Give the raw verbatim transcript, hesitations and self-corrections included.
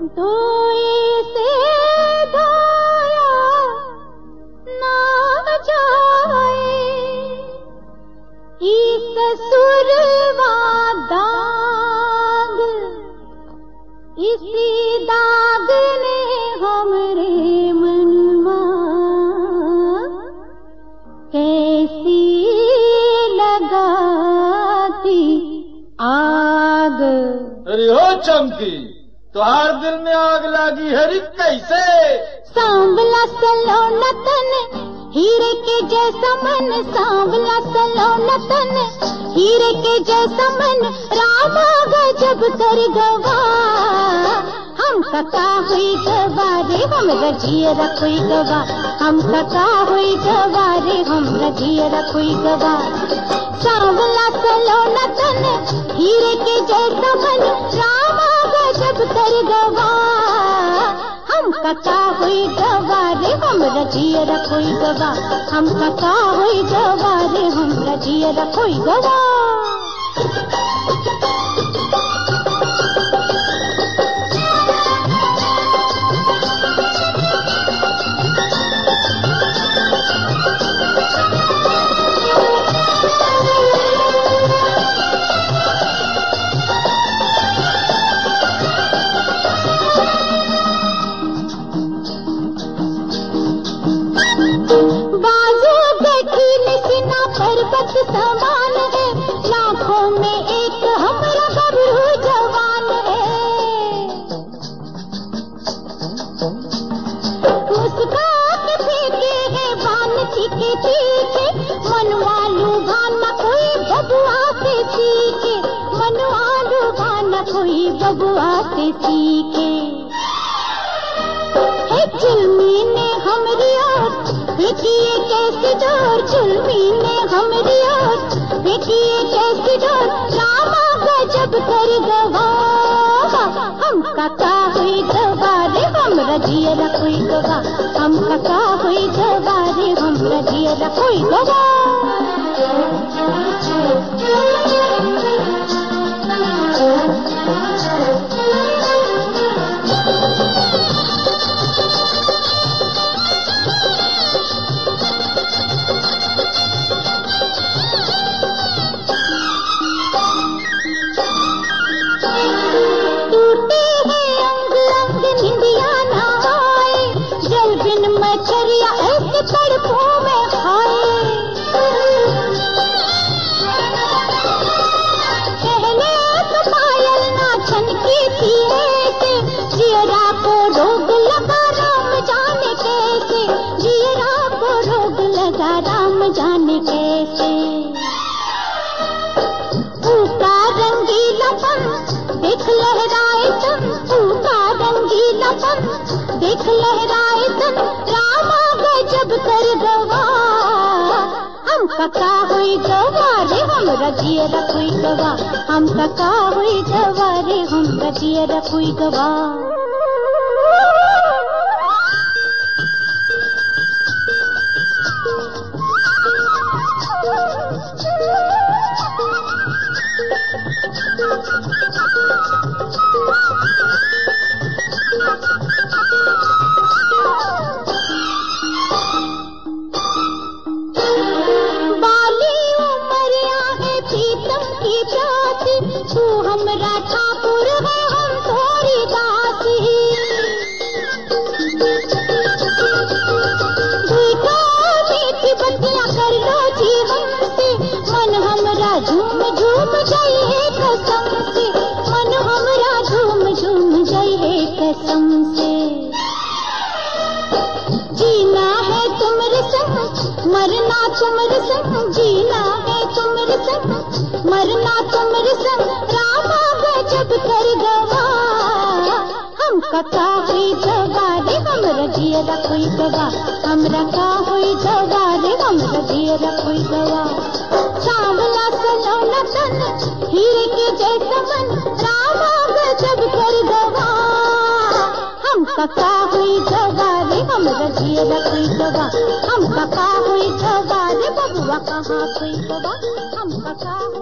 धोए से धोया ना जाए, इस ससुरवा दाग, इसी दाग ने हमरे मनवा कैसी लगाती आग। अरे हो चमकी, तुहार दिल में आग लागी हरी कैसे? सांवला सलोना तन हीरे के जैसा मन, सांवला सलोना तन हीरे के जैसा मन, रामा गजब कर गवा। हम कका हुई गवारे हम रजिए रखोई गवा, हम कका हुई गवारे हम रजिए रखोई गवा। सांवला सलोना तन हीरे के जैसा मन, रामा गजब कर गवा। हम कका हुई गवारे हम रजिए रखोई गवा, हम कका हुई गवारे हम रजिए रखोई गवा। बाजू बैठी निसिना पर्वत समान है, लाखों में एक हमारा गबरू जवान है। मुस्का के फेंके है बान तीखे तीखे, मनवालू भाना कोई बबुआ से सीखे, मनवालू भाना कोई बबुआ से सीखे। चुलमी ने हमरी ओर देखिए कैसी डोर, चुलमी ने हमरी ओर देखिए कैसी डोर, रामा गजब कर गवा। हम कका हुई गवारे हम रजिए रखोई गवा, हम कका हुई गवारे हम रजिए रखोई गवा। मछरिया ऐसे तड़पों में खाए, पहले तो पायल ना छनकी थी ऐसे, जियरा को रोग लगा राम जाने कैसे, जियरा को रोग लगा राम जाने कैसे। ऊका रंगीला पन देख लहराए तन, ऊका रंगीला पन देख लहराए तन, रामा गजब कर गवा। हम कका हुई गवारे हम रजिए रखोई गवा, हम कका हुई गवारे हम रजिए रखोई गवा। तू हमरा ठाकुर है हम थोड़ी दासी, देखो मीठी बतिया कर लो जी हमसे, मन हमरा झूम झूम जाइए कसम से, मन हमरा झूम झूम जाइए कसम से। जीना है तुमरे संग मरना तुमरे संग, जीना है तुमरे संग मरना तुमरे संग, रामा गजब कर गवा। हम कका हुई गवारे हम रजिए रखोई गवा, हम रखा हुई गवारे हम रजिए रखोई गवा। सांवला सलोना तन हीरे के जैसा मन, रामा गजब कर गवा। हम कका हुई गवारे हम रजिए रखोई गवा, हम कका हुई गवारे बबुआ कहाँ हुई गवा, हम कका